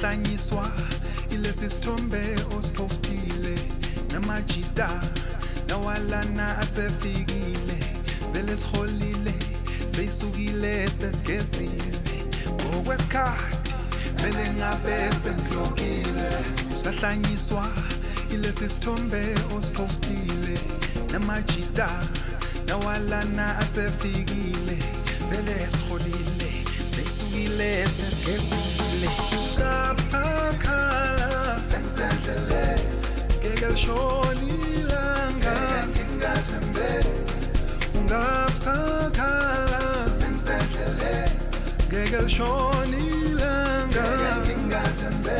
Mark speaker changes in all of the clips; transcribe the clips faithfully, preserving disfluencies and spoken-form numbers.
Speaker 1: Sahlanyiswa ilesi sithombe osipostile namajida nawalana asefikile vele siholile seyisukile sesigezile ngokwesikhathi vele ngabe sengihlokile sahlanyiswa ilesi sithombe osipostile namajida nawalana asefikile vele siholile seyisukile sesigezile kapsakhala sengizendlele ngeke lishoni ilanga ngeke ngingathembe ungapsakhala sengizendlele ngeke lishoni ilanga ngeke ngingathembe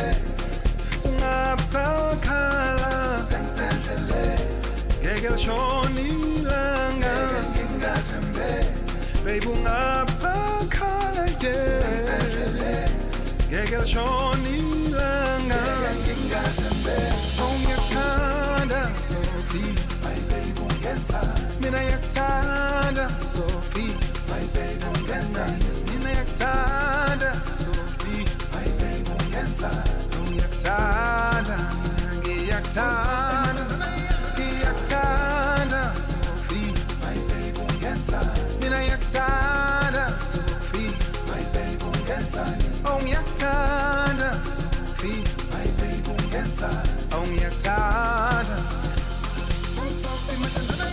Speaker 1: ungapsakhala sengizendlele ngeke lishoni ilanga ngeke ngingathembe baby ungapsakhala sengizendlele ngeke lishoni ilanga ngeke ngingathembe ungiyathanda Sophie my baby ungenzani mina yakuthanda Sophie my baby ungenzani mina yakuthanda Sophie my baby ungenzani ungiyathanda ngiyakuthanda ngiyakuthanda Sophie my baby ungenzani mina yakuthanda Sophie my baby ungenzani ungiyakuthanda Sophie my baby ungenzani ungiyakuthanda Sophie mathandana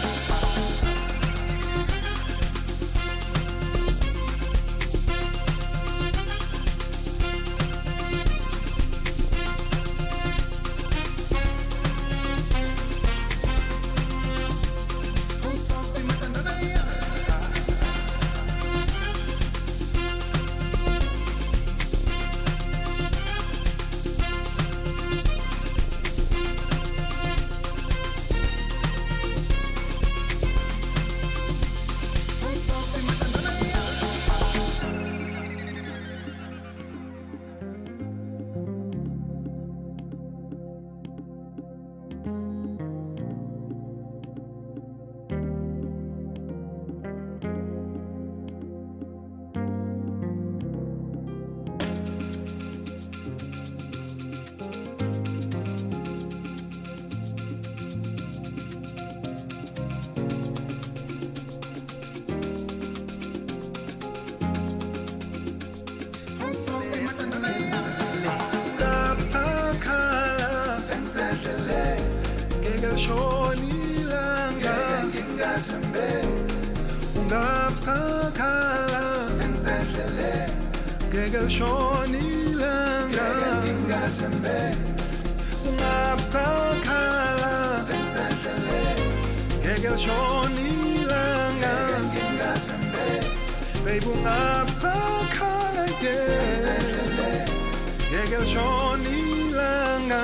Speaker 1: ungapsakhala sengizendlele ngeke lishoni ilanga ngeke ngingathembe ungapsakhala sengizendlele ngeke lishoni ilanga ngeke ngingathembe baby ungapsakhala sengizendlele ngeke lishoni ilanga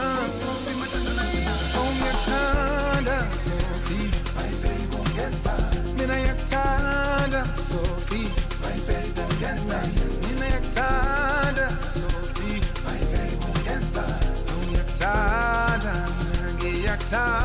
Speaker 1: ungiyakuthanda Sophie my baby ungenzani mina yakuthanda Sophie my baby ungenzani mina yakuthanda Sophie my baby ungenzani ungiyakuthanda ngiyakuthanda